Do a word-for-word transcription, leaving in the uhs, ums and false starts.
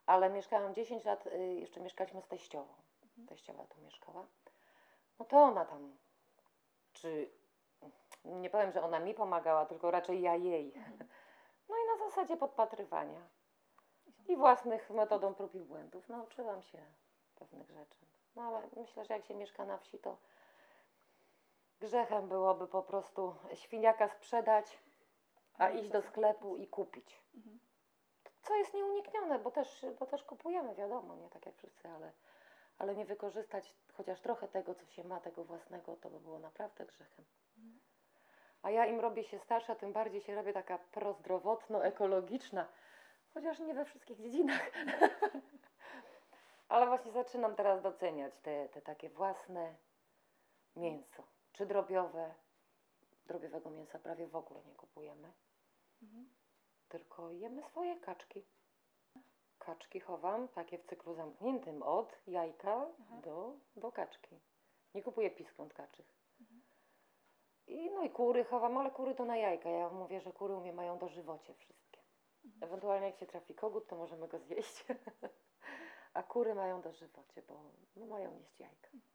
Ale mieszkałam dziesięć lat, y, jeszcze mieszkaliśmy z teściową. Mhm. Teściowa tu mieszkała. No to ona tam, czy nie powiem, że ona mi pomagała, tylko raczej ja jej. Mhm. No i na zasadzie podpatrywania i własnych metodą prób i błędów. Nauczyłam się pewnych rzeczy. No ale myślę, że jak się mieszka na wsi, to grzechem byłoby po prostu świniaka sprzedać, a Nie iść do za co sklepu kupić. i kupić. Mhm. Co jest nieuniknione, bo też, bo też kupujemy, wiadomo, nie tak jak wszyscy, ale, ale nie wykorzystać chociaż trochę tego, co się ma, tego własnego, to by było naprawdę grzechem. Mhm. A ja im robię się starsza, tym bardziej się robię taka prozdrowotno-ekologiczna, chociaż nie we wszystkich dziedzinach. Ale właśnie zaczynam teraz doceniać te, te takie własne mięso, czy drobiowe. Drobiowego mięsa prawie w ogóle nie kupujemy, Mhm. tylko jemy swoje kaczki. Kaczki chowam takie w cyklu zamkniętym od jajka Aha. do, do kaczki. Nie kupuję piskląt kaczych. Mhm. I no i kury chowam, ale kury to na jajka. Ja mówię, że kury u mnie mają dożywocie wszystkie. Mhm. Ewentualnie jak się trafi kogut, to możemy go zjeść. A kury mają dożywocie, bo no, mają nieść jajka.